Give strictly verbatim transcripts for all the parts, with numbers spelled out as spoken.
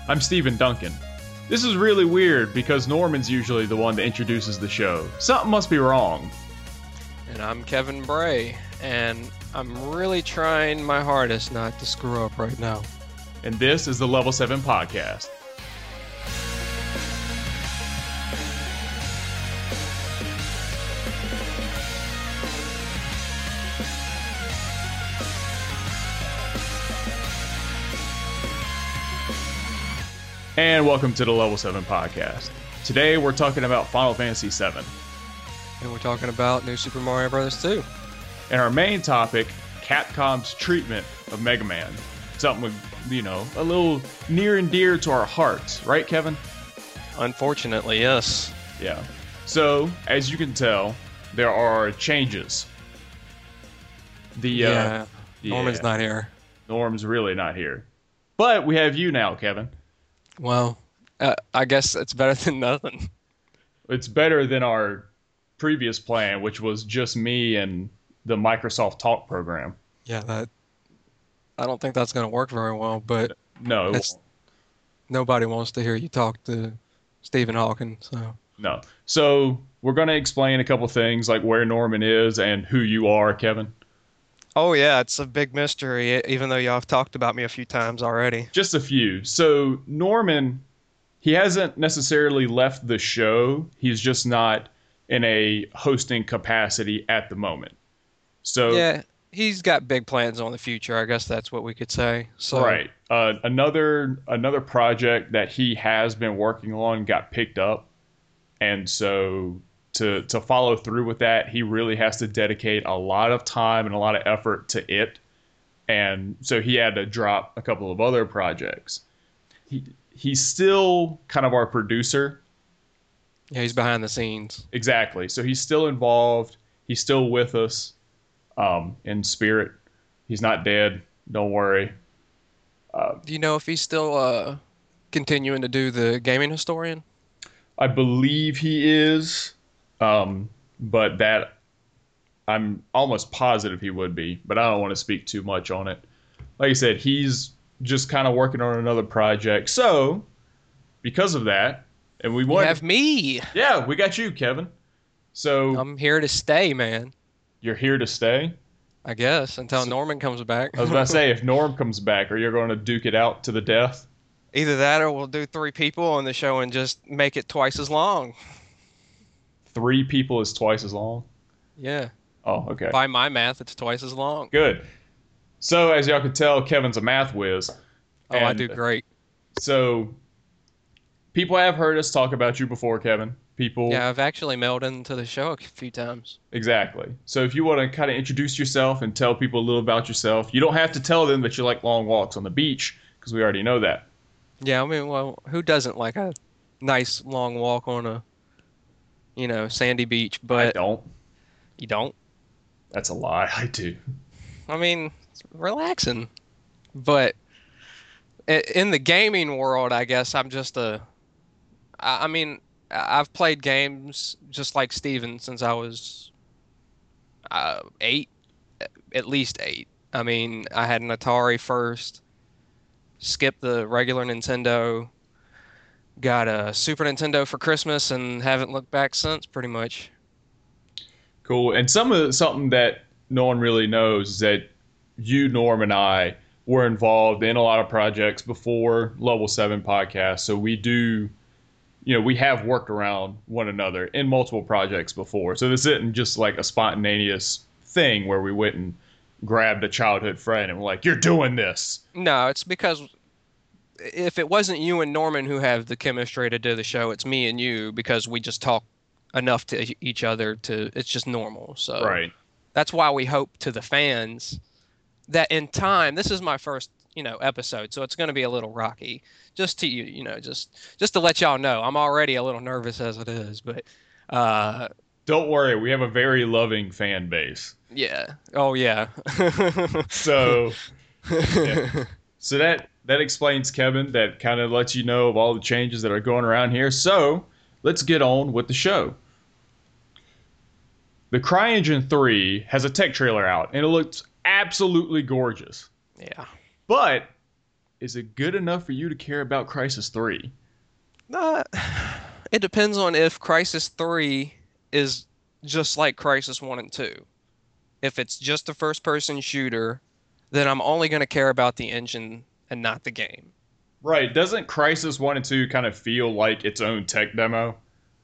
I'm Stephen Duncan. This is really weird because Norman's usually the one that introduces the show. Something must be wrong. And I'm Kevin Bray, and I'm really trying my hardest not to screw up right now. And this is the Level seven Podcast. And welcome to the Level seven Podcast. Today we're talking about Final Fantasy seven. And we're talking about New Super Mario Bros. two. And our main topic, Capcom's treatment of Mega Man. Something with, you know, a little near and dear to our hearts, right, Kevin? Unfortunately, yes. Yeah. So, as you can tell, there are changes. The Yeah, uh, Norman's yeah, not here. Norm's really not here. But we have you now, Kevin. Well, uh, I guess it's better than nothing. It's better than our previous plan, which was just me and the Microsoft Talk program. Yeah, that. I don't think that's going to work very well, but No, it it's, won't. nobody wants to hear you talk to Stephen Hawking, so. No. So we're going to explain a couple things, like where Norman is and who you are, Kevin. Oh, yeah, it's a big mystery, even though y'all have talked about me a few times already. Just a few. So Norman, he hasn't necessarily left the show. He's just not in a hosting capacity at the moment. So Yeah, he's got big plans on the future. I guess that's what we could say. So, right. Uh, another another project that he has been working on got picked up, and so to to follow through with that, he really has to dedicate a lot of time and a lot of effort to it, and so he had to drop a couple of other projects. He he's still kind of our producer. Yeah, he's behind the scenes. Exactly. So he's still involved. He's still with us, um, in spirit. He's not dead. Don't worry. Uh, Do you know if he's still uh, continuing to do the gaming historian? I believe he is, um, but that I'm almost positive he would be, but I don't want to speak too much on it. Like I said, he's just kind of working on another project. So, because of that, and we You want, have me. yeah, we got you, Kevin. So I'm here to stay, man. you're here to stay. I guess until So- Norman comes back. I was about to say, if Norm comes back, are you going to duke it out to the death? Either that or we'll do three people on the show and just make it twice as long. Three people is twice as long. Yeah. Oh, okay. By my math, it's twice as long. Good. So, as y'all can tell, Kevin's a math whiz. Oh, I And do great. So, people have heard us talk about you before, Kevin. People, Yeah, I've actually mailed into the show a few times. exactly. So, if you want to kind of introduce yourself and tell people a little about yourself, you don't have to tell them that you like long walks on the beach, because we already know that. Yeah, I mean, well, who doesn't like a nice long walk on a, you know, sandy beach? I But don't. you don't. That's a lie. I do. I mean, it's relaxing. But i- in the gaming world, I guess I'm just a. I I mean, I- I've played games just like Steven since I was uh, eight, at least eight. I mean, I had an Atari first, skipped the regular Nintendo, got a Super Nintendo for Christmas, and haven't looked back since, pretty much. Cool. And some of something that no one really knows is that you, Norm, and I were involved in a lot of projects before Level seven Podcast. So we do, you know, we have worked around one another in multiple projects before. So this isn't just like a spontaneous thing where we went and grabbed a childhood friend and were like, you're doing this. No, it's because if it wasn't you and Norman who have the chemistry to do the show, it's me and you because we just talk enough to e- each other to it's just normal. So Right. that's why we hope to the fans that in time, this is my first, you know, episode, so it's going to be a little rocky. Just to you, you know, just just to let y'all know, I'm already a little nervous as it is, but uh, Don't worry. We have a very loving fan base. yeah. Oh yeah. So, yeah. So that that explains Kevin. That kind of lets you know of all the changes that are going around here. So let's get on with the show. The CryEngine three has a tech trailer out, and it looks absolutely gorgeous. Yeah. But is it good enough for you to care about Crisis three? Uh, it depends on if Crisis three is just like Crisis one and two. If it's just a first person shooter, then I'm only going to care about the engine and not the game. Right. Doesn't Crisis one and two kind of feel like its own tech demo?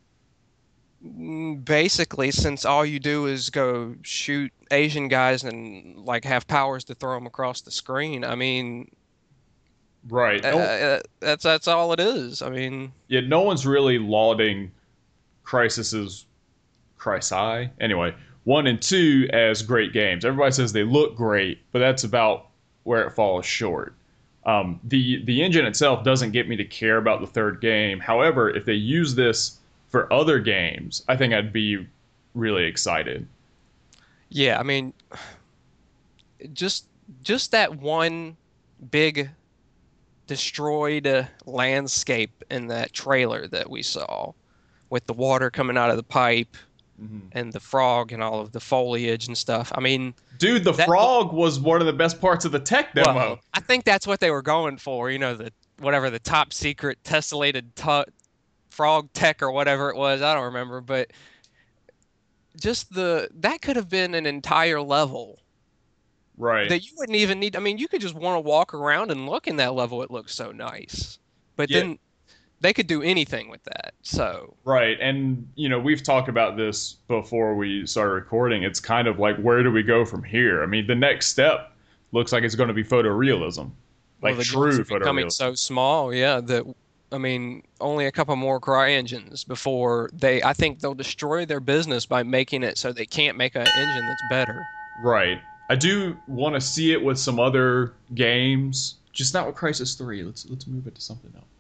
Mm, Basically, since all you do is go shoot Asian guys and like have powers to throw them across the screen, I mean, Right. uh, No, uh, that's that's all it is. I mean, yeah, no one's really lauding Crisis's Crysi. Anyway, one and two as great games. Everybody says they look great, but that's about where it falls short. Um, the the engine itself doesn't get me to care about the third game. However, if they use this for other games, I think I'd be really excited. yeah, I mean, just just that one big destroyed uh, landscape in that trailer that we saw with the water coming out of the pipe Mhm. and the frog and all of the foliage and stuff. I mean, Dude, the that frog was one of the best parts of the tech well, demo. I think that's what they were going for, you know, the whatever the top secret tessellated tu frog tech or whatever it was, I don't remember, but just the that could have been an entire level Right. that you wouldn't even need. I mean, you could just want to walk around and look in that level. It looks so nice. But Yeah, then they could do anything with that. So, right. And, you know, we've talked about this before we started recording. It's kind of like, where do we go from here? I mean, the next step looks like it's going to be photorealism, well, like the games true are becoming photorealism. so small, yeah, that I mean, only a couple more Cry engines before they, I think they'll destroy their business by making it so they can't make an engine that's better. Right. I do want to see it with some other games, just not with Crisis three. Let's let's move it to something else.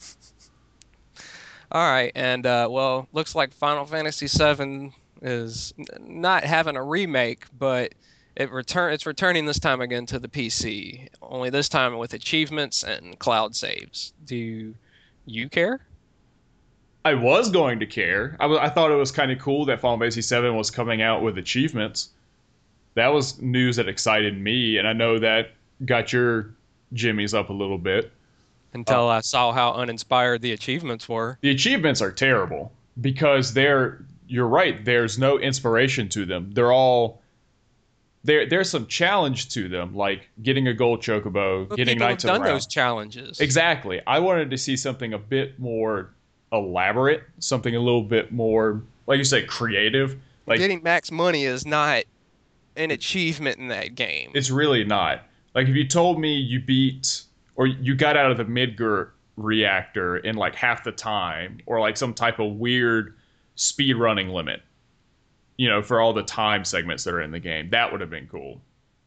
All right, and uh, well, looks like Final Fantasy seven is n- not having a remake, but it return it's returning this time again to the P C. Only this time with achievements and cloud saves. Do you care? I was going to care. I, wa- I thought it was kind of cool that Final Fantasy seven was coming out with achievements. That was news that excited me, and I know that got your jimmies up a little bit. Uh, Until I saw how uninspired the achievements were. the achievements are terrible because they're you're right, there's no inspiration to them. They're all there there's some challenge to them, like getting a gold chocobo, But getting people have knights of the done round. those challenges. Exactly. I wanted to see something a bit more elaborate, something a little bit more, like you say, creative. Like, Getting max money is not an achievement in that game. it's really not. Like, if you told me you beat or you got out of the Midgar reactor in like half the time, or like some type of weird speed running limit, you know, for all the time segments that are in the game, that would have been cool.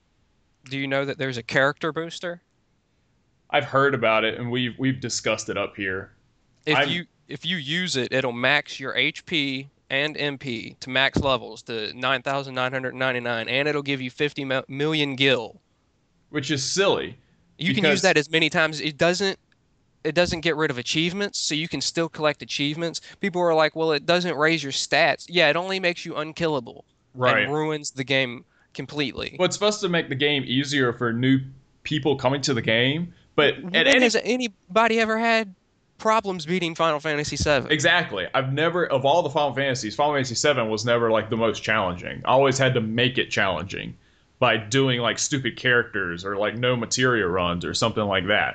Do you know that there's a character booster? I've heard about it and we've we've discussed it up here. If I'm you if you use it, it'll max your H P and M P to max levels to nine thousand nine hundred ninety-nine, and it'll give you fifty mil- million gil. Which is silly You can use because that as many times. It doesn't it doesn't get rid of achievements, so you can still collect achievements. People are like, "Well, it doesn't raise your stats." Yeah, it only makes you unkillable and right. ruins the game completely. Well, it's supposed to make the game easier for new people coming to the game, but at When any has anybody ever had problems beating Final Fantasy seven? exactly, I've never of all the Final Fantasies, Final Fantasy seven was never like the most challenging. I always had to make it challenging by doing like stupid characters or like no materia runs or something like that.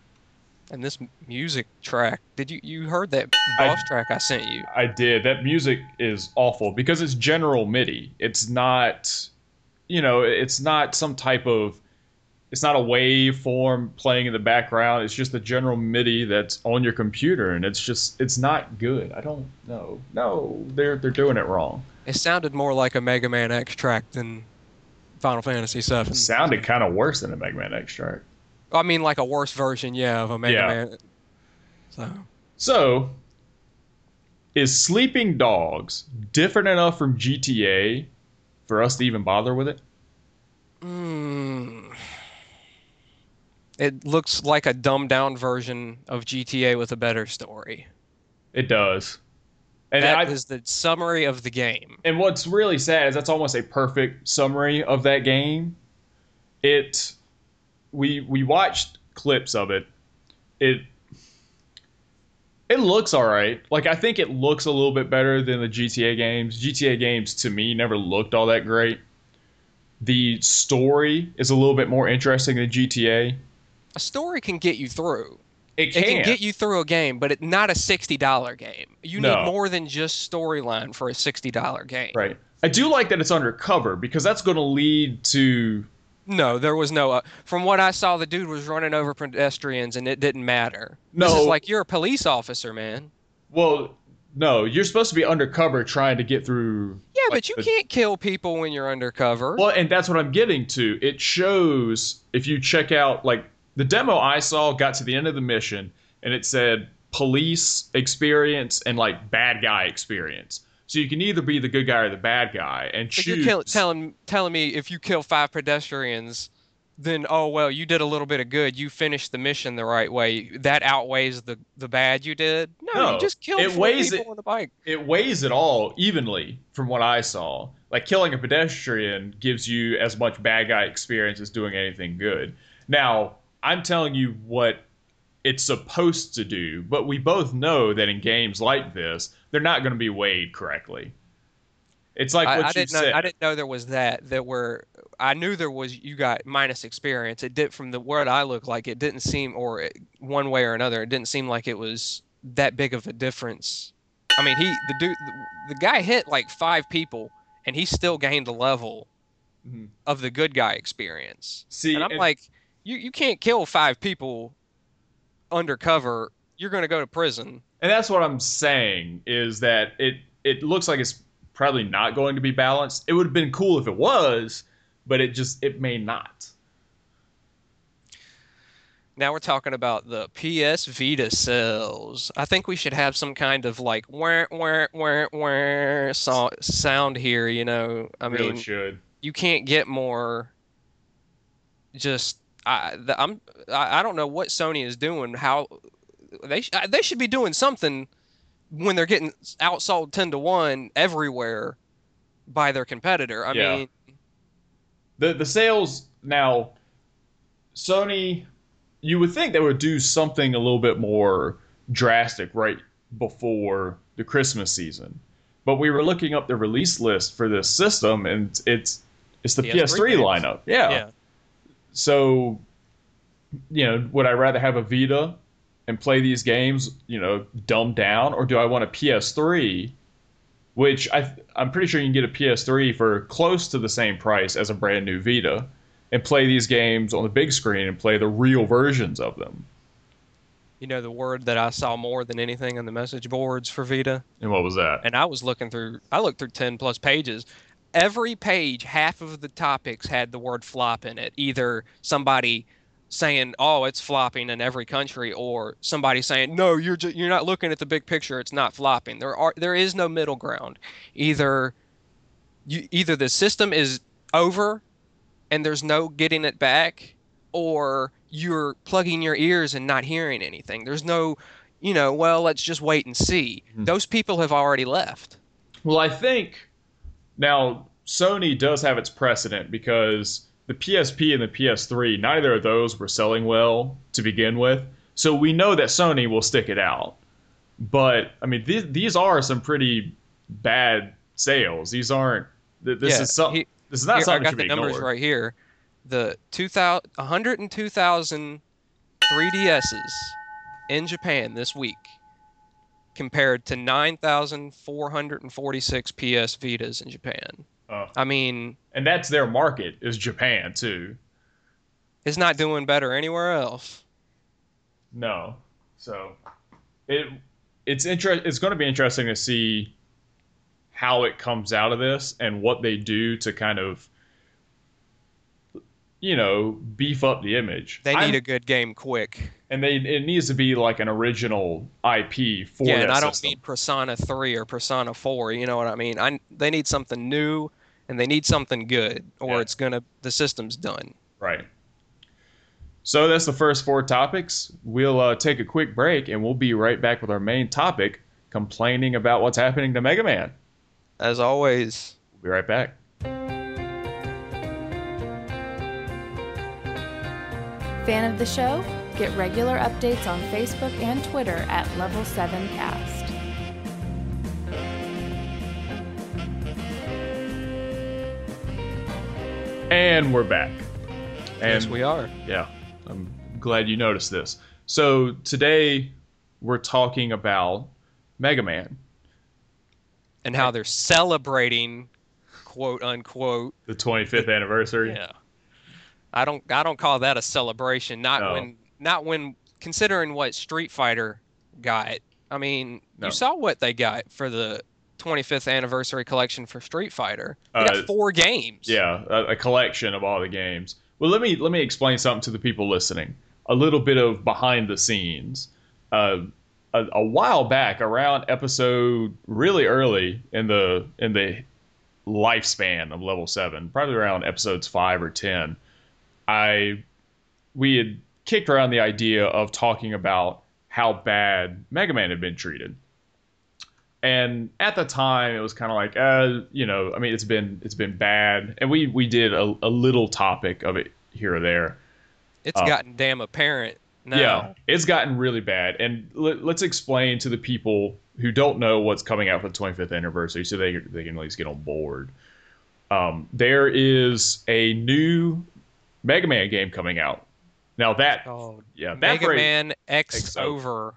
And this music track, did you you heard that I boss track I sent you? I did. That music is awful because it's general MIDI. It's not, you know, it's not some type of it's not a waveform playing in the background. It's just the general MIDI that's on your computer, and it's just it's not good. I don't know. No, they're they're doing it wrong. It sounded more like a Mega Man X track than Final Fantasy It seven. sounded kind of worse than a Mega Man extract. I mean, like a worse version, yeah, of a Mega Yeah. Man. So, So, is Sleeping Dogs different enough from G T A for us to even bother with it? mm, it looks like a dumbed down version of G T A with a better story. It does. And That I is the summary of the game. and what's really sad is that's almost a perfect summary of that game. It we we watched clips of it. It it looks all right. Like I think it looks a little bit better than the G T A games. G T A games to me never looked all that great. The story is a little bit more interesting than G T A. A story can get you through. It It can. can get you through a game, but it's not a sixty dollar game. You need No. more than just storyline for a sixty dollar game. Right. I do like that it's undercover because that's going to lead to. No, there was no. Uh, from what I saw, the dude was running over pedestrians, and it didn't matter. This No. is like you're a police officer, man. Well, no, you're supposed to be undercover trying to get through. Yeah, like, but you the- can't kill people when you're undercover. Well, and that's what I'm getting to. It shows if you check out like the demo I saw got to the end of the mission and it said police experience and like bad guy experience. So you can either be the good guy or the bad guy and But choose. you're kill, telling telling me if you kill five pedestrians, then oh well, you did a little bit of good. You finished the mission the right way. That outweighs the the bad you did. No, No, you just killed it four weighs people it- on the bike. It weighs it all evenly from what I saw. Like killing a pedestrian gives you as much bad guy experience as doing anything good. Now, I'm telling you what it's supposed to do, but we both know that in games like this, they're not going to be weighed correctly. It's like I, what I you didn't know. said. I didn't know there was that. That were. I knew there was. You got minus experience. It did from the word I looked like. It didn't seem, or it, one way or another, it didn't seem like it was that big of a difference. I mean, he the dude, the, the guy hit like five people, and he still gained a level Mhm. of the good guy experience. See, And I'm and- like, you you can't kill five people undercover. You're going to go to prison. And that's what I'm saying is that it it looks like it's probably not going to be balanced. It would have been cool if it was, but it just it may not. Now we're talking about the P S Vita sales. I think we should have some kind of like wah wah wah wah so, sound here. You know, I Really mean, should. you can't get more. Just I the, I'm I, I don't know what Sony is doing. How they sh- they should be doing something when they're getting outsold ten to one everywhere by their competitor. I Yeah. mean, The the sales now, Sony, you would think they would do something a little bit more drastic right before the Christmas season. But we were looking up the release list for this system and it's it's the P S three, P S three lineup. Yeah. yeah. So, you know, would I rather have a Vita and play these games, you know, dumbed down, or do I want a P S three, which I I'm pretty sure you can get a P S three for close to the same price as a brand new Vita, and play these games on the big screen and play the real versions of them. You know, the word that I saw more than anything on the message boards for Vita, And what was that? and I was looking through, I looked through ten plus pages. Every page, half of the topics had the word flop in it. Either somebody saying, "Oh, it's flopping in every country," or somebody saying, "No, you're ju- you're not looking at the big picture. It's not flopping." There are there is no middle ground. Either you either the system is over and there's no getting it back, or you're plugging your ears and not hearing anything. There's no, you know, well, let's just wait and see. Mhm. Those people have already left. Well, I think now Sony does have its precedent because the P S P and the P S three, neither of those were selling well to begin with. So we know that Sony will stick it out. But I mean, these, these are some pretty bad sales. These aren't. th- This Yeah, is some. he- This is not Here, I something that got should the be numbers ignored. right here. The two thousand, one hundred two thousand three D S's in Japan this week compared to nine thousand four hundred forty-six P S Vitas in Japan. Uh, I mean, and that's their market is Japan too. it's not doing better anywhere else. No, so it it's inter- It's going to be interesting to see how it comes out of this and what they do to kind of, you know, beef up the image. They I'm- need a good game quick. and they it needs to be like an original I P for Yeah, that and I don't system. need Persona three or Persona four. You know what I mean? I they need something new and they need something good, or Yeah. it's gonna the system's done. Right. So that's the first four topics. We'll uh, take a quick break and we'll be right back with our main topic, complaining about what's happening to Mega Man. As always. We'll be right back. Fan of the show? Get regular updates on Facebook and Twitter at Level seven Cast. And we're back. And Yes, we are. Yeah, I'm glad you noticed this. So today we're talking about Mega Man. And how they're celebrating, quote unquote, The twenty-fifth anniversary. Yeah. I don't I don't call that a celebration. Not No. when not when considering what Street Fighter got. I mean, No. you saw what they got for the twenty-fifth anniversary collection for Street Fighter. They Uh, got four games. Yeah, a, a collection of all the games. Well, let me let me explain something to the people listening. A little bit of behind the scenes. Uh, a, a while back, around episode really early in the in the lifespan of Level Seven, probably around episodes five or ten, I we had kicked around the idea of talking about how bad Mega Man had been treated. And at the time, it was kind of like, uh, you know, I mean, it's been it's been bad, and we we did a, a little topic of it here or there. It's Uh, gotten damn apparent now. Yeah, it's gotten really bad, and let, let's explain to the people who don't know what's coming out for the twenty-fifth anniversary, so they they can at least get on board. Um, there is a new Mega Man game coming out. Now that Oh, yeah, that Mega phrase- Man X, X over.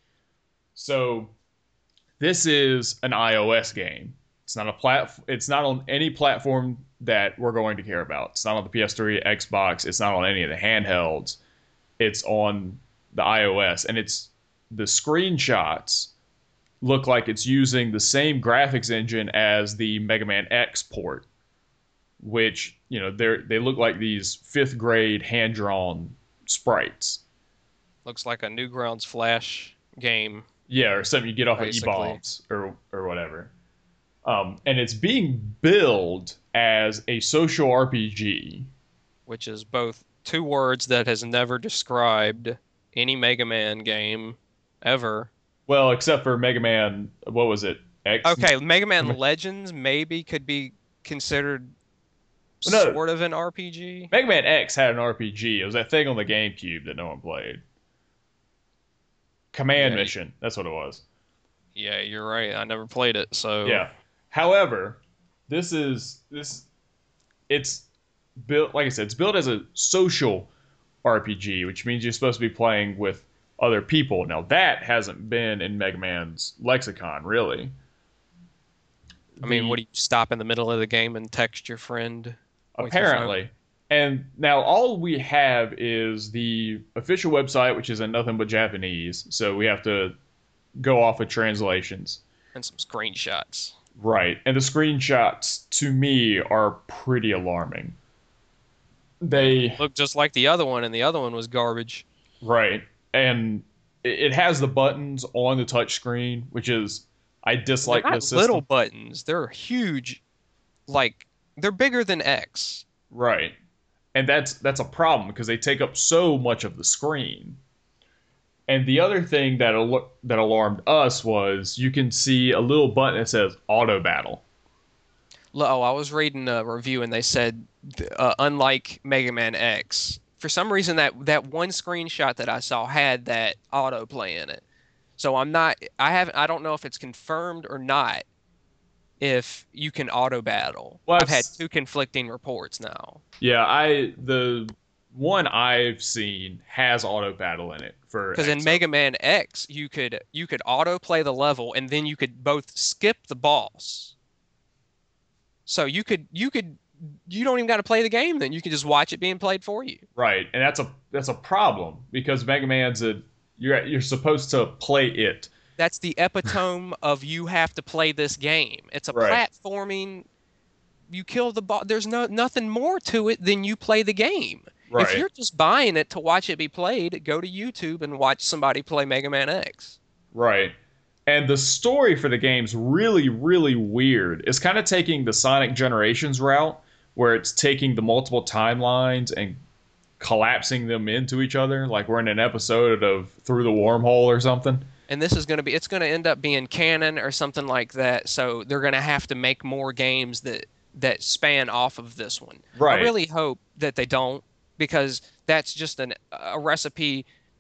So this is an iOS game. It's not a plat. It's not on any platform that we're going to care about. It's not on the P S three, Xbox. It's not on any of the handhelds. It's on the iOS, and it's the screenshots look like it's using the same graphics engine as the Mega Man X port, which, you know, they they look like these fifth grade hand drawn sprites. Looks like a Newgrounds Flash game. Yeah, or something you get off Basically. of E-bombs or or whatever. Um, and it's being billed as a social R P G. Which is both two words that has never described any Mega Man game ever. Well, except for Mega Man, what was it? X? Okay, Mega Man Legends maybe could be considered Well, no. sort of an R P G. Mega Man X had an R P G. It was that thing on the GameCube that no one played. Command Yeah. Mission. That's what it was. Yeah, you're right. I never played it, so Yeah. However, this is this it's built, like I said, it's built as a social R P G, which means you're supposed to be playing with other people. Now that hasn't been in Mega Man's lexicon, really. I mean, The- what do you stop in the middle of the game and text your friend? with your phone? Apparently. And now all we have is the official website, which is in nothing but Japanese. So we have to go off of translations. And some screenshots. Right. And the screenshots, to me, are pretty alarming. They, Look just like the other one, and the other one was garbage. right. And it it has the buttons on the touch screen, which is, I dislike They're not this system. little buttons. They're huge. Like, they're bigger than X. Right. And that's that's a problem because they take up so much of the screen. And the other thing that al- that alarmed us was you can see a little button that says auto battle. Oh, I was reading a review and they said, uh, unlike Mega Man X, for some reason that that one screenshot that I saw had that autoplay in it. So I'm not, I haven't, I don't know if it's confirmed or not. If you can auto battle, Well, I've I've had s- two conflicting reports now. Yeah, I the one I've seen has auto battle in it for Because in X O. Mega Man X, you could you could auto play the level, and then you could both skip the boss. So you could you could you don't even got to play the game. Then you can just watch it being played for you. Right, and that's a that's a problem because Mega Man's a you're you're supposed to play it. That's the epitome of you have to play this game. It's a Right. platforming. You kill the boss. There's no nothing more to it than you play the game. Right. If you're just buying it to watch it be played, go to YouTube and watch somebody play Mega Man X. Right. And the story for the game's really, really weird. It's kind of taking the Sonic Generations route, where it's taking the multiple timelines and collapsing them into each other, like we're in an episode of Through the Wormhole or something. And this is going to be, it's going to end up being canon or something like that. So they're going to have to make more games that, that span off of this one. Right. I really hope that they don't, because that's just an, a recipe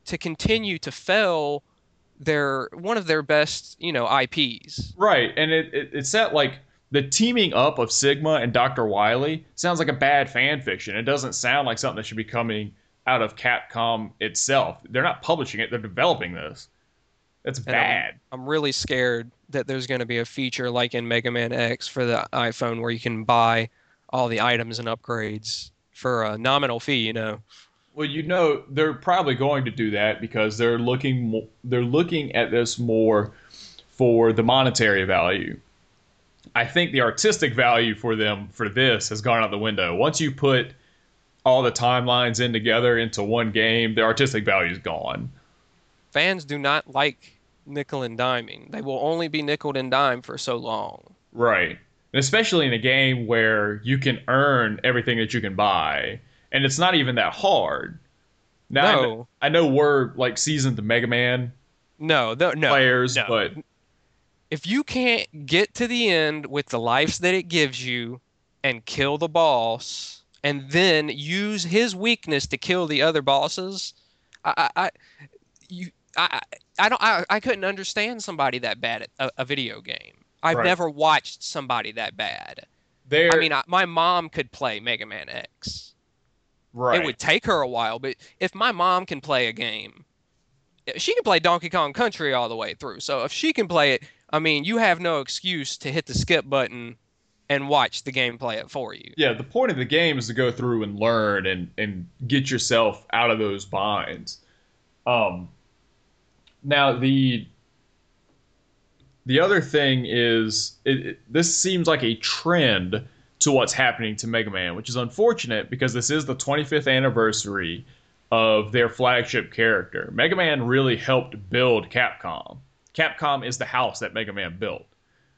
to continue to fail their one of their best, you know, I Ps. Right, and it, it it's that like the teaming up of Sigma and Doctor Wily sounds like a bad fan fiction. It doesn't sound like something that should be coming out of Capcom itself. They're not publishing it; they're developing this. That's bad. I'm, I'm really scared that there's going to be a feature like in Mega Man X for the iPhone where you can buy all the items and upgrades for a nominal fee, you know. Well, you know, they're probably going to do that because they're looking mo- they're looking at this more for the monetary value. I think the artistic value for them for this has gone out the window. Once you put all the timelines in together into one game, the artistic value is gone. Fans do not like nickel and diming. They will only be nickel and dime for so long. Right. And especially in a game where you can earn everything that you can buy. And it's not even that hard. Now, No. I, I know we're like seasoned Mega Man No, no, no. players, no. but If you can't get to the end with the lives that it gives you and kill the boss and then use his weakness to kill the other bosses, I, I, I you, I, I don't, I, I couldn't understand somebody that bad at a, a video game. I've Right. never watched somebody that bad. they're I mean, I, my mom could play Mega Man X. right. It would take her a while, but if my mom can play a game, she can play Donkey Kong Country all the way through. So if she can play it, I mean, you have no excuse to hit the skip button and watch the game play it for you. Yeah, the point of the game is to go through and learn and, and get yourself out of those binds. Um, now the the other thing is it, it, this seems like a trend to what's happening to Mega Man, which is unfortunate because this is the twenty-fifth anniversary of their flagship character. Mega Man really helped build Capcom. Capcom is the house that Mega Man built.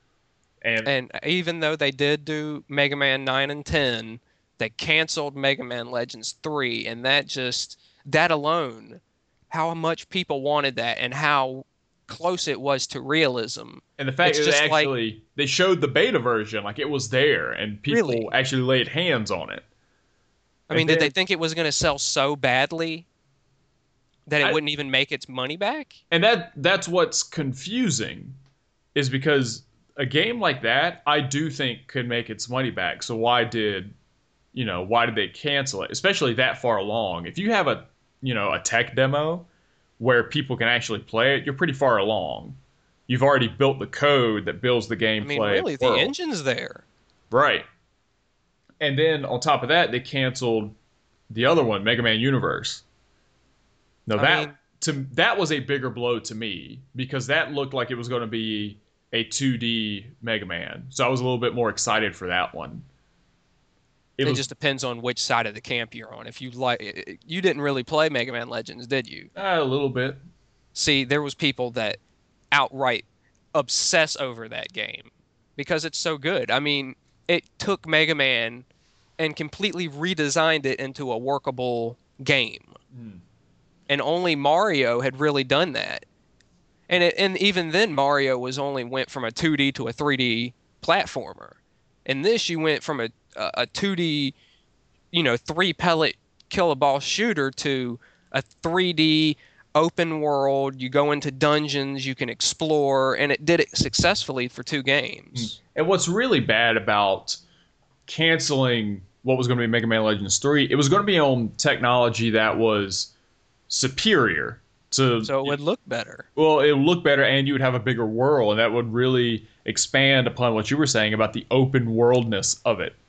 And, And even though they did do Mega Man nine and ten, they canceled Mega Man Legends three, and that just, that alone, how much people wanted that and how close it was to realism. And the fact It's that just they like- actually they showed the beta version, like it was there, and people Really? actually laid hands on it. I And mean, did they then- think it was going to sell so badly that it I- wouldn't even make its money back? And that that's what's confusing, is because a game like that, I do think could make its money back. So why did, you know, why did they cancel it? Especially that far along. If you have a, you know, a tech demo where people can actually play it, you're pretty far along. You've already built the code that builds the gameplay. I mean, really, the world. engine's there. Right. And then on top of that, they canceled the other one, Mega Man Universe. Now I that mean- to that was a bigger blow to me because that looked like it was going to be a two D Mega Man. So I was a little bit more excited for that one. It, It was just depends on which side of the camp you're on. If you like, you didn't really play Mega Man Legends, did you? uh, a little bit. See, there was people that outright obsess over that game because it's so good. I mean, it took Mega Man and completely redesigned it into a workable game. Hmm. And only Mario had really done that. And it, and even then, Mario was only went from a two D to a three D platformer. In this, you went from a a, a two D, you know, three pellet kill a boss shooter to a three D open world. You go into dungeons, you can explore, and it did it successfully for two games. And what's really bad about canceling what was going to be Mega Man Legends three, it was going to be on technology that was superior to So it would look better. well, it would look better and you would have a bigger world, and that would really expand upon what you were saying about the open worldness of it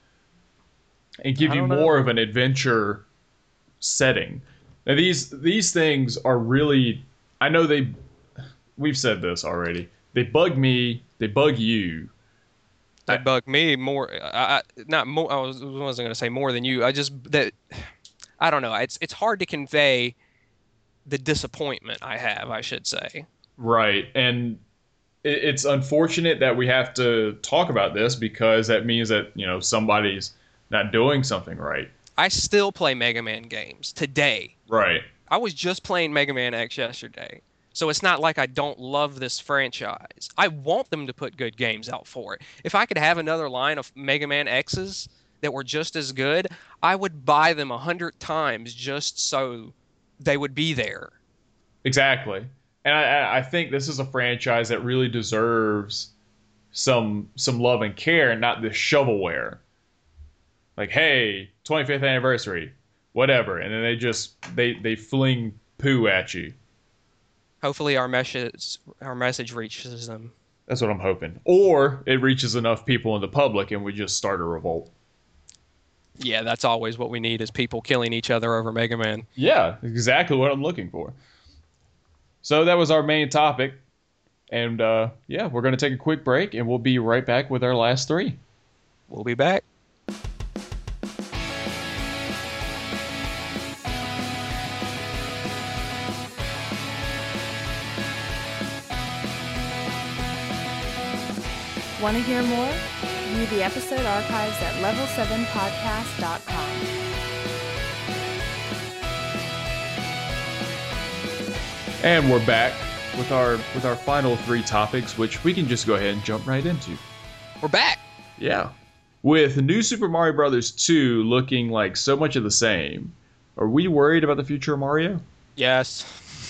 and give I you don't know. more of an adventure setting. Now these these things are really, I know they we've said this already. They bug me, they bug you. That bugged me more. I, I not more. I was wasn't going to say more than you. I just that I don't know. It's it's hard to convey the disappointment I have, I should say. Right. And it, it's unfortunate that we have to talk about this because that means that, you know, somebody's not doing something right. I still play Mega Man games today. Right. I was just playing Mega Man X yesterday. So it's not like I don't love this franchise. I want them to put good games out for it. If I could have another line of Mega Man X's that were just as good, I would buy them a hundred times just so they would be there. Exactly. And I, I I think this is a franchise that really deserves some some love and care, and not this shovelware. Like, hey, twenty-fifth anniversary, whatever, and then they just they they fling poo at you. Hopefully, our message our message reaches them. That's what I'm hoping. Or it reaches enough people in the public, and we just start a revolt. Yeah, that's always what we need is people killing each other over Mega Man. Yeah, exactly what I'm looking for. So that was our main topic. And uh, yeah, we're going to take a quick break, and we'll be right back with our last three. We'll be back. Want to hear more? View the episode archives at level seven podcast dot com. And we're back with our with our final three topics, which we can just go ahead and jump right into. We're back. Yeah. With New Super Mario Brothers two looking like so much of the same, are we worried about the future of Mario? Yes.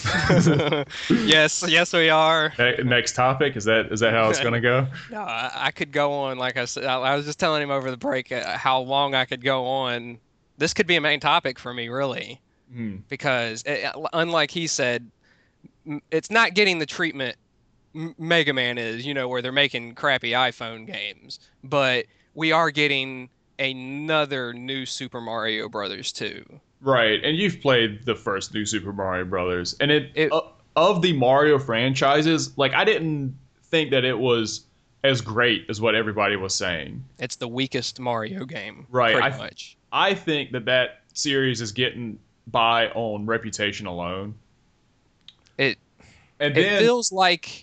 yes, yes, we are. Next topic, is that is that how it's gonna go? No, I, I could go on. Like I said, I, I was just telling him over the break uh, how long I could go on. This could be a main topic for me, really, Hmm. because it, unlike he said, m- it's not getting the treatment M- Mega Man is. You know, where they're making crappy iPhone games, but we are getting another new Super Mario Brothers two. Right, and you've played the first New Super Mario Brothers, and it, It- uh, of the Mario franchises, like I didn't think that it was as great as what everybody was saying. It's the weakest Mario game, Right, pretty I- much. I think that that series is getting by on reputation alone. It And it then feels like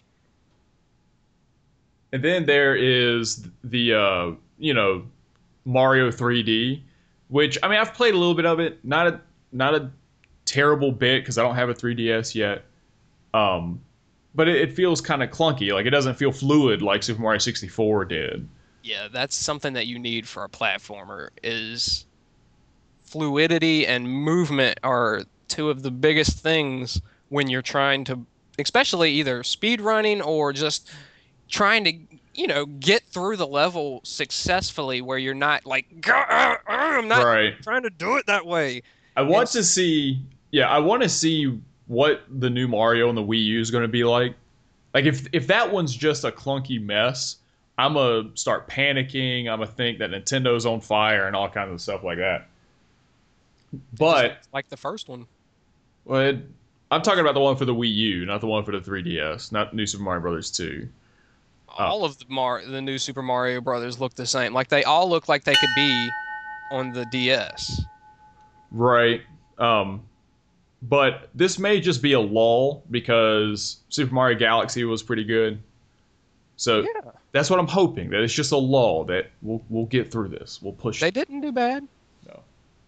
and then there is the uh, you know, Mario three D, which I mean I've played a little bit of it, not a not a terrible bit because I don't have a three D S yet. Um, but it, it feels kind of clunky, like it doesn't feel fluid like Super Mario sixty-four did. yeah, that's something that you need for a platformer is fluidity and movement are two of the biggest things when you're trying to, especially either speed running or just trying to, you know, get through the level successfully where you're not like, "Gah, ah, ah, I'm not Right. trying to do it that way. I want It's- to see, yeah, I want to see what the new Mario on the Wii U is going to be like. Like if if that one's just a clunky mess, I'm gonna start panicking. I'm gonna think that Nintendo's on fire and all kinds of stuff like that. But Just like the first one. well, it, I'm talking about the one for the Wii U, not the one for the three D S, not New Super Mario Brothers two. All of the Mar- the new Super Mario Brothers look the same. Like they all look like they could be on the D S. Right. Um, but this may just be a lull because Super Mario Galaxy was pretty good. So Yeah. that's what I'm hoping, that it's just a lull, that we'll we'll get through this. We'll push They it. didn't do bad. No.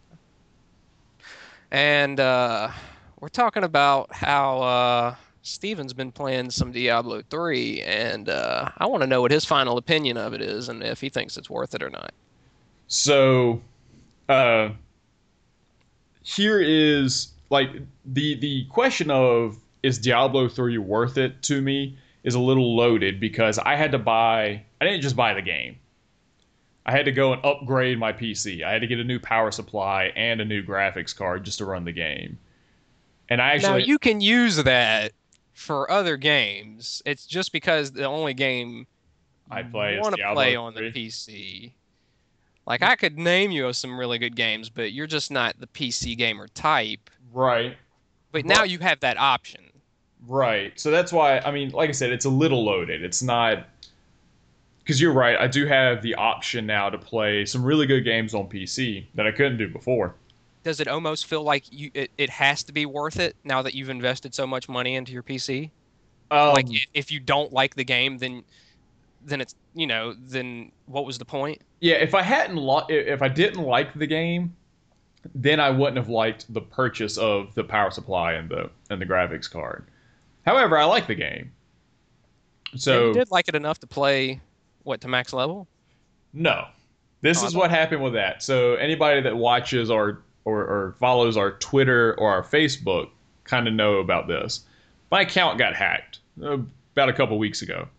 And uh, we're talking about how uh, Steven's been playing some Diablo three, and uh, I want to know what his final opinion of it is and if he thinks it's worth it or not. So uh here is like the the question of is Diablo three worth it to me is a little loaded because I had to buy I didn't just buy the game. I had to go and upgrade my P C. I had to get a new power supply and a new graphics card just to run the game. And I Now actually you can use that for other games. It's just because the only game I play is want to Diablo play on three. the P C. Like I could name you some really good games, but you're just not the P C gamer type. Right. But now Right. you have that option. Right. So that's why, I mean, like I said, it's a little loaded. It's not. Because you're right, I do have the option now to play some really good games on P C that I couldn't do before. Does it almost feel like you it, it has to be worth it now that you've invested so much money into your P C? Um, Like i- if you don't like the game, then then it's you know then what was the point? yeah, if I hadn't, lo- if I didn't like the game, then I wouldn't have liked the purchase of the power supply and the and the graphics card. However, I like the game. Yeah, So you did like it enough to play what to max level? no, this Oh, I is thought- what happened with that. So anybody that watches or or, or follows our Twitter or our Facebook kind of know about this. my account got hacked uh, about a couple weeks ago.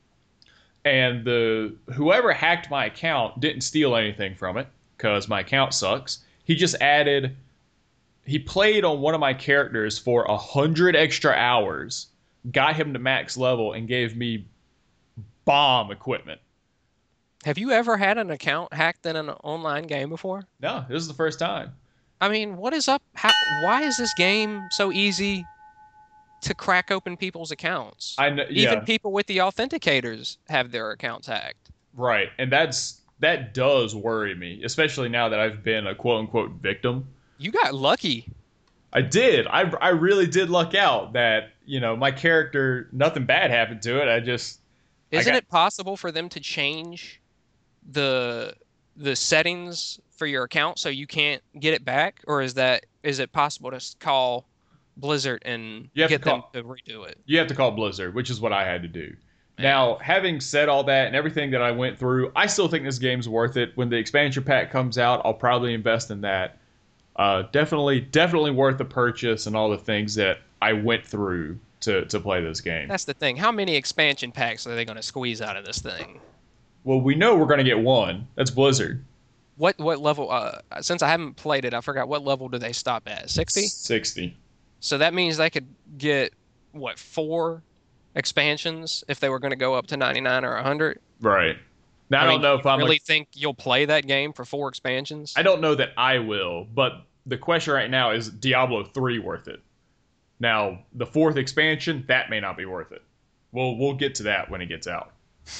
And the whoever hacked my account didn't steal anything from it because my account sucks. He just added, he played on one of my characters for a hundred extra hours, got him to max level, and gave me bomb equipment. Have you ever had an account hacked in an online game before? No, this is the first time. I mean, what is up? How, why is this game so easy to crack open people's accounts? I know, yeah. Even people with the authenticators have their accounts hacked. Right, and that's that does worry me, especially now that I've been a quote unquote victim. You got lucky. I did. I I really did luck out that, you know, my character, nothing bad happened to it. I just Isn't I got, it possible for them to change the the settings for your account so you can't get it back, or is that is it possible to call Blizzard and get them to redo it? You have to call Blizzard, which is what I had to do. Man. Now, having said all that and everything that I went through, I still think this game's worth it. When the expansion pack comes out, I'll probably invest in that. Uh, definitely, definitely worth the purchase and all the things that I went through to, to play this game. That's the thing. How many expansion packs are they going to squeeze out of this thing? Well, we know we're going to get one. That's Blizzard. What what level? Uh, since I haven't played it, I forgot what level do they stop at? sixty? sixty. So that means they could get, what, four expansions if they were going to go up to ninety-nine or one hundred? Right. Now, I, I don't mean, know if I'm really like, think you'll play that game for four expansions? I don't know that I will, but the question right now is Diablo three worth it? Now, the fourth expansion, that may not be worth it. We'll we'll get to that when it gets out.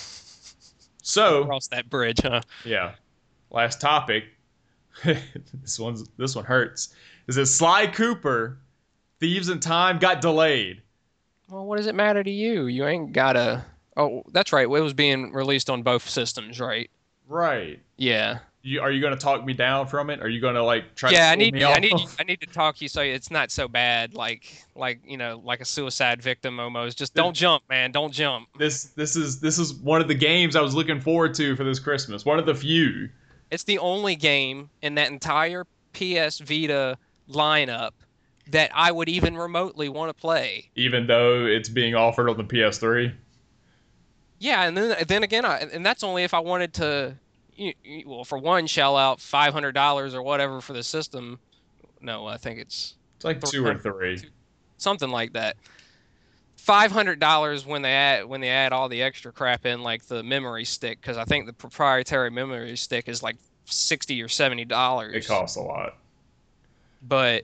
So cross that bridge, huh? Yeah. Last topic. this one's this one hurts. Is that Sly Cooper, Thieves in Time, got delayed. Well, what does it matter to you? You ain't gotta. Oh, that's right. It was being released on both systems, right? Right. Yeah. You, are you going to talk me down from it? Are you going to like try? Yeah, to I need. me I off? need. I need to talk you so it's not so bad. Like, like you know, like a suicide victim almost. Just don't jump, man. Don't jump. This this is this is one of the games I was looking forward to for this Christmas. One of the few. It's the only game in that entire P S Vita lineup that I would even remotely want to play. Even though it's being offered on the P S three. Yeah, and then then again, I, and that's only if I wanted to. You, you, well, for one, shell out five hundred dollars or whatever for the system. No, I think it's it's like two or three, two, something like that. Five hundred dollars when they add when they add all the extra crap in, like the memory stick, because I think the proprietary memory stick is like sixty or seventy dollars. It costs a lot. But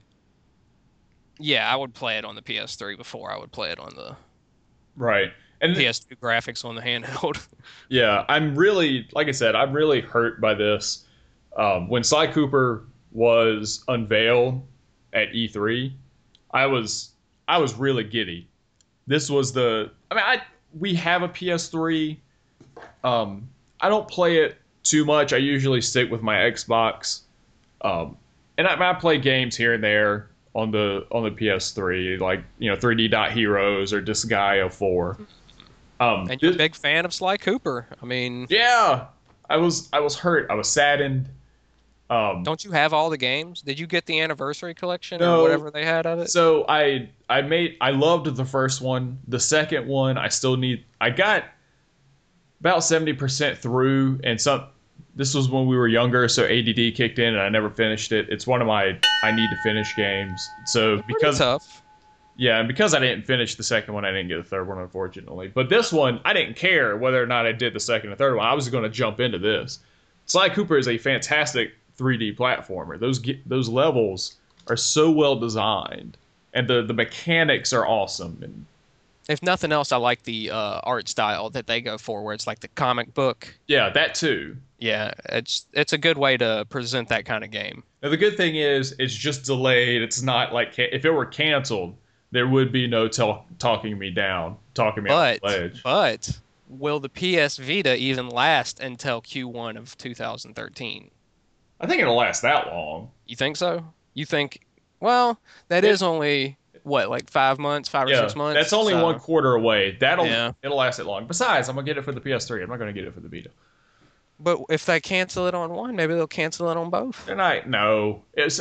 yeah, I would play it on the P S three before I would play it on the right. And P S two graphics on the handheld. Yeah, I'm really, like I said, I'm really hurt by this. Um, when Sly Cooper was unveiled at E three, I was I was really giddy. This was the, I mean, I we have a P S three. Um, I don't play it too much. I usually stick with my Xbox, um, and I, I play games here and there on the on the P S three, like you know, three D Dot Heroes or Disgaea four. Um, and you're this, a big fan of Sly Cooper. I mean, yeah, I was I was hurt. I was saddened. Um, don't you have all the games? Did you get the anniversary collection no, or whatever they had of it? So I I made I loved the first one. The second one I still need. I got about seventy percent through, and some. This was when we were younger, so A D D kicked in, and I never finished it. It's one of my I need to finish games. So Pretty because tough. Yeah, and because I didn't finish the second one, I didn't get the third one, unfortunately. But this one, I didn't care whether or not I did the second or third one. I was going to jump into this. Sly Cooper is a fantastic three D platformer. Those those levels are so well designed, and the, the mechanics are awesome. And if nothing else, I like the uh, art style that they go for, where it's like the comic book. Yeah, that too. Yeah, it's it's a good way to present that kind of game. Now, the good thing is, it's just delayed. It's not like if it were canceled, there would be no talk, talking me down, talking me but, off the ledge. But will the P S Vita even last until Q one of two thousand thirteen? I think it'll last that long. You think so? You think? Well, that it, is only what, like five months, five yeah, or six months. That's only so. one quarter away. That'll Yeah. it'll last it long. Besides, I'm gonna get it for the P S three. I'm not gonna get it for the Vita. But if they cancel it on one, maybe they'll cancel it on both. They're not. No, it's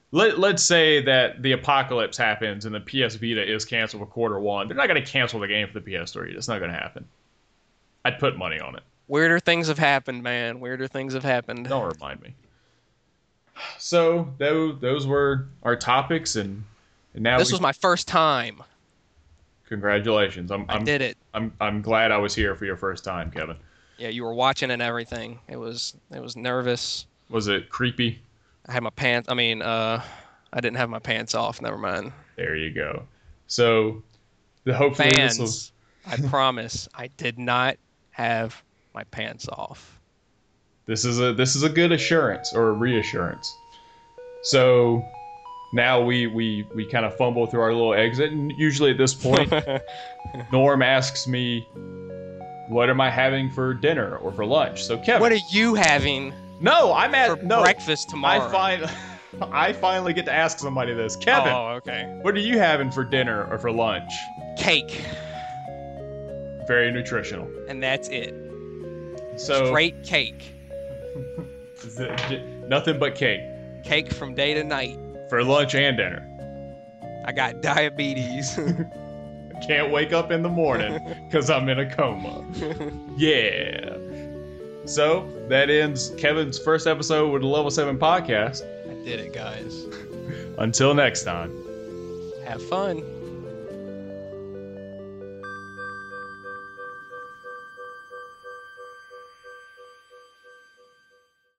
let, let's say that the apocalypse happens and the P S Vita is canceled for quarter one. They're not going to cancel the game for the P S three. That's not going to happen. I'd put money on it. Weirder things have happened, man. Weirder things have happened. Don't remind me. So those those were our topics, and, and now this we, was my first time. Congratulations! I'm, I I'm did it. I'm I'm glad I was here for your first time, Kevin. Yeah, you were watching and everything. It was it was nervous. Was it creepy? I had my pants. I mean, uh, I didn't have my pants off. Never mind. There you go. So, the hopefully Fans, this will... I promise, I did not have my pants off. This is a this is a good assurance or a reassurance. So now we we we kind of fumble through our little exit, and usually at this point, Norm asks me, "What am I having for dinner or for lunch?" So Kevin, What are you having no, I'm at for no breakfast tomorrow? I find I finally get to ask somebody this, Kevin. Oh, okay. What are you having for dinner or for lunch? Cake, Very nutritional. and that's it. So Straight cake. is it j- nothing but cake Cake from day to night. for lunch and dinner. I got diabetes. Can't wake up in the morning because I'm in a coma. Yeah. So that ends Kevin's first episode with the Level seven podcast. I did it, guys. Until next time. Have fun.